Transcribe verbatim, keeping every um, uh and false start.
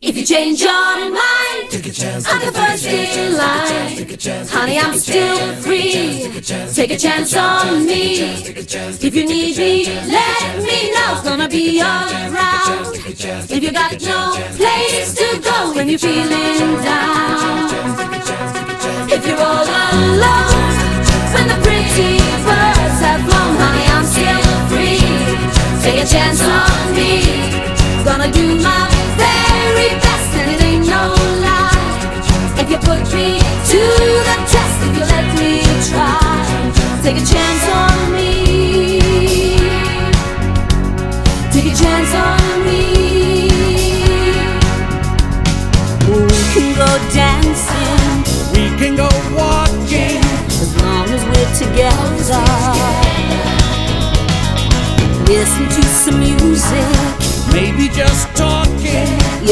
If you change your mind, take a chance, I'm the first in line. Honey, I'm still free. Take a chance on me. If you need me, let me know. It's gonna be around. If you got no place to go when you're feeling down, if you're all alone when the pretty birds have flown, honey, I'm still free. Take a chance on me. Gonna do my very best, and it ain't no lie. If you put me to the test, if you let me try, take a chance on me. Take a chance on me. We can go dancing, we can go walking, as long as we're together. Listen to some music, maybe just talking.